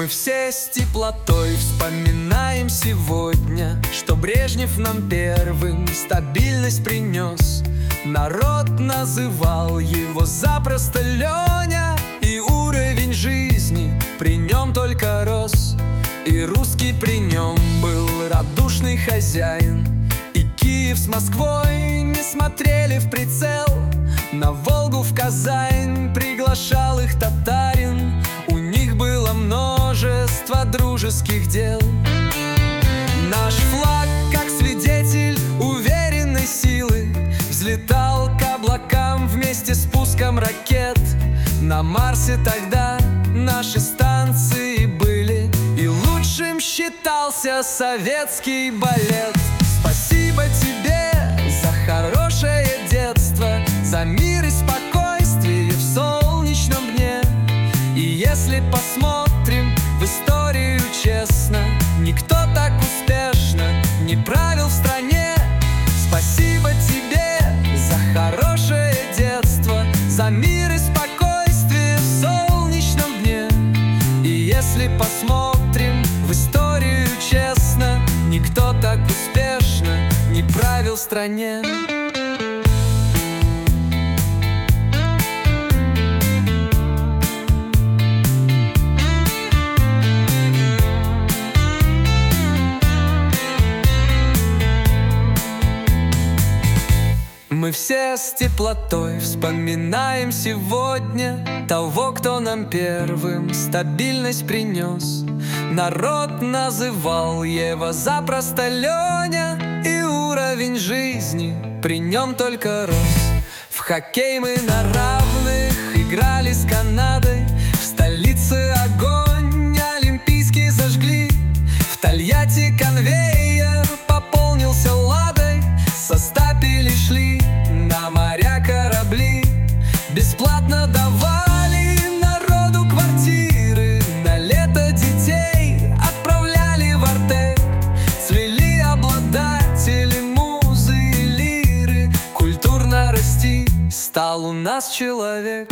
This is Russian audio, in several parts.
все с теплотой вспоминаем сегодня, что Брежнев нам первым стабильность принес. Народ называл его запросто Леня, и уровень жизни при нем только рос. И русский при нем был радушный хозяин, и Киев с Москвой не смотрели в прицел. На Волгу, в Казань приглашал их татарин, у них было множество дружеских дел. Наш флаг, как свидетель уверенной силы, взлетал к облакам вместе с пуском ракет. На Марсе тогда наши станции были, и лучшим считался советский балет. Спасибо тебе за хорошее детство, за мир и спокойствие в солнечном дне. И если посмотрим в историю честно, никто так успешно не правил в стране. Спасибо тебе за хорошее детство, за мир и спокойствие в солнечном дне. И если посмотрим в историю честно, никто так успешно не правил в стране. Мы все с теплотой вспоминаем сегодня того, кто нам первым стабильность принес. Народ называл его запросто Леня, и уровень жизни при нем только рос. В хоккей мы на равных играли с Канадой, в столице огонь олимпийский зажгли. В Тольятти конвейер пополнился ладой, со стапелей шли на моря корабли. Бесплатно давали народу квартиры, на лето детей отправляли в Артек. Цвели обладатели музы и лиры, культурно расти стал у нас человек.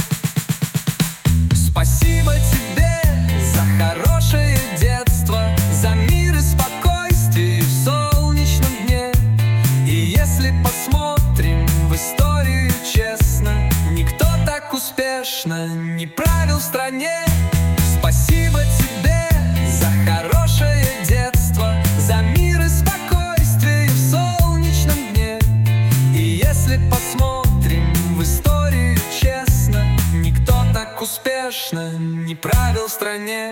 Спасибо тебе за хорошее детство, за мир и спокойствие в солнечном дне. И если посмотрим в историю честно, никто так успешно не правил в стране. Спасибо тебе за хорошее детство, за мир и спокойствие в солнечном дне. И если посмотрим в историю честно, никто так успешно не правил в стране.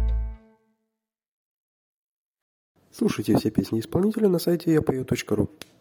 Слушайте все песни исполнителя на сайте yapою.ru.